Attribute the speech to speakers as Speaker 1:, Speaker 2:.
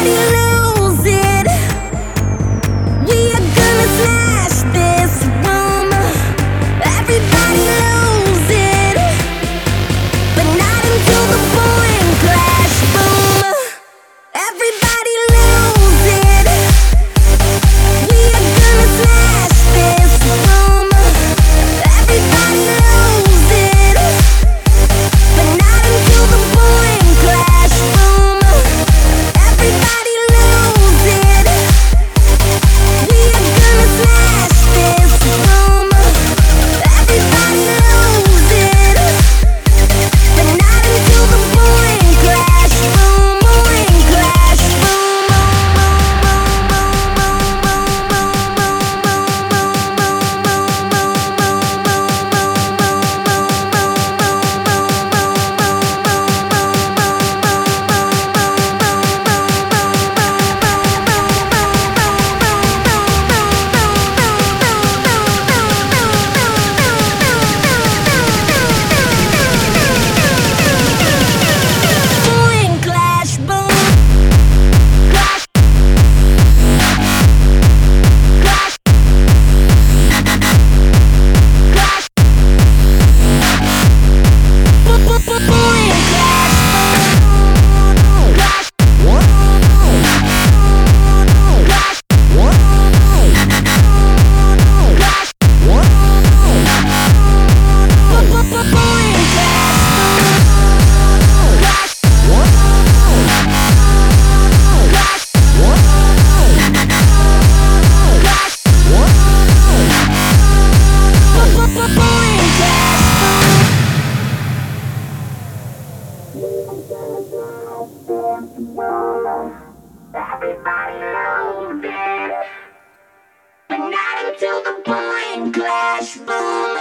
Speaker 1: Everybody lose it. We are gonna smash this room. Everybody lose it, but not until the boom clash boom. Everybody lose it. We are gonna smash this room. Everybody lose it, but not until the boom clash boom. Everybody lose it. We are gonna smash this room. Everybody lose it, but not until the boom clash boom. Boom clash boom clash boom. Clash clash clash boom boom boom boom clash clash clash clash boom boom boom boom clash clash Everybody lose it, but not until the boom clash boom.